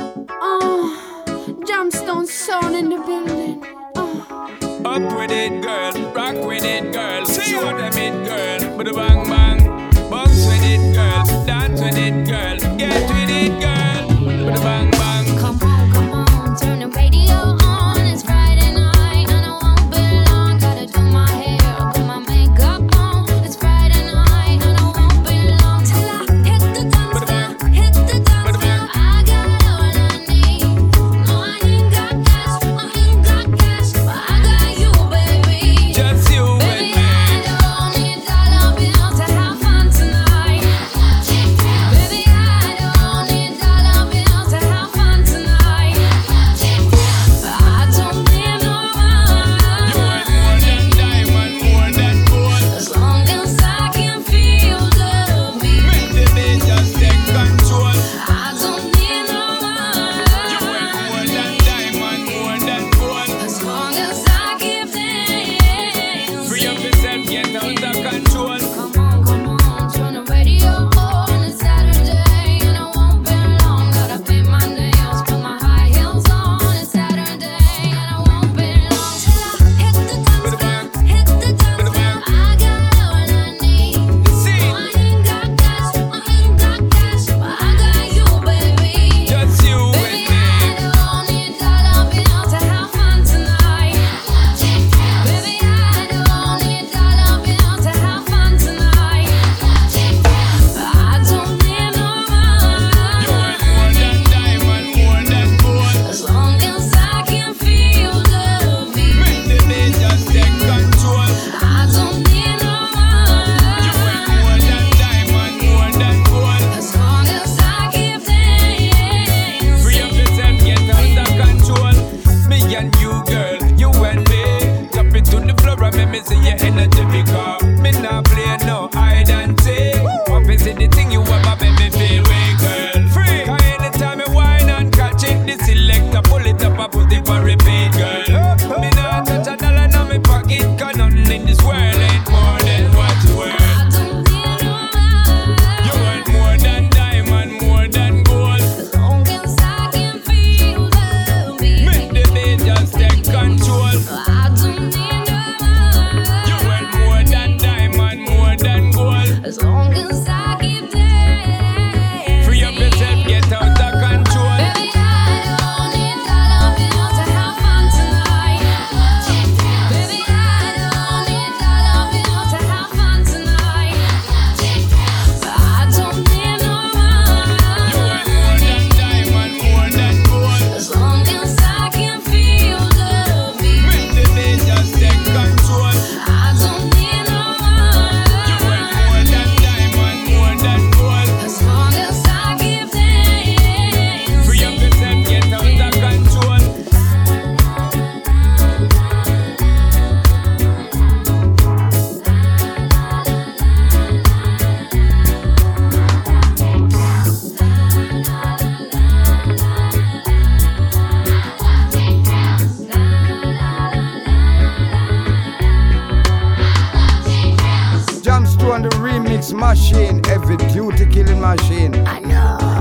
Jamstone sound in the building. Up with it, girl. Rock with it, girl. Show them it, girl. With a bang bang. Bounce with it, girl. Dance with it, girl. Get with it, girl. With a bang bang. Come on, turn the radio on. It's Friday night and I won't be long. Gotta do my hair, put my makeup on. It's Friday night and I won't be long till I hit the dance floor, hit the dance floor. I got all I need. No, I ain't got cash, but I got you, baby. Just you and Baby, me. I don't need dollar bills to have fun tonight. Baby, I don't need dollar bills to have fun tonight. I don't need no You want more than diamond, more than gold. as long as I can feel the beat. Make the beat just take control. I don't need no You want more than diamond, more than gold. as long as I keep dancing. Free up yourself, get out of control. Come on, turn the radio on. It's Saturday and I won't be long. Gotta paint my nails, put my high heels on. It's Saturday and I won't be long till I hit the dance floor, hit the dance floor. I got all I need. See, No, I ain't got cash, but I got you, baby. just you and Baby, me. I don't need dollar bills to have fun tonight. Baby, I don't need dollar bills to have fun tonight. I don't need no You want more than diamond, more than gold. as long as I can feel the beat. Make the beat just take control. I don't need no You want more than diamond, more than gold. as long as I keep dancing. Free up yourself, get out of control. Me and you, girl, you and me. Jump into the floor and make me see your energy because me not play no hide and seek. Want to see the thing you ever make me feel way, girl. Free. 'Cause anytime you whine and catch it, the selector pull it up and put it for repeat, girl. Me not touch a dollar in my pocket 'cause nothing in this world ain't more than what you worth. I don't need no You want more than diamond, more than gold. as long as I can feel the beat. Make the beat just take control. I don't need no You want more than diamond, more than gold. as long as I keep dancing. Free up yourself, get out of control. Baby, I don't need dollar bills to have fun tonight. Baby, I don't need dollar bills to have fun tonight. I don't need no You want more than diamond, more than gold. as long as I can feel the beat. Make the beat just take control. I don't need no You want more than diamond, more than gold. as long as I keep dancing. Free up yourself, get out of control. Jamstone the remix machine, every duty killing machine. I know.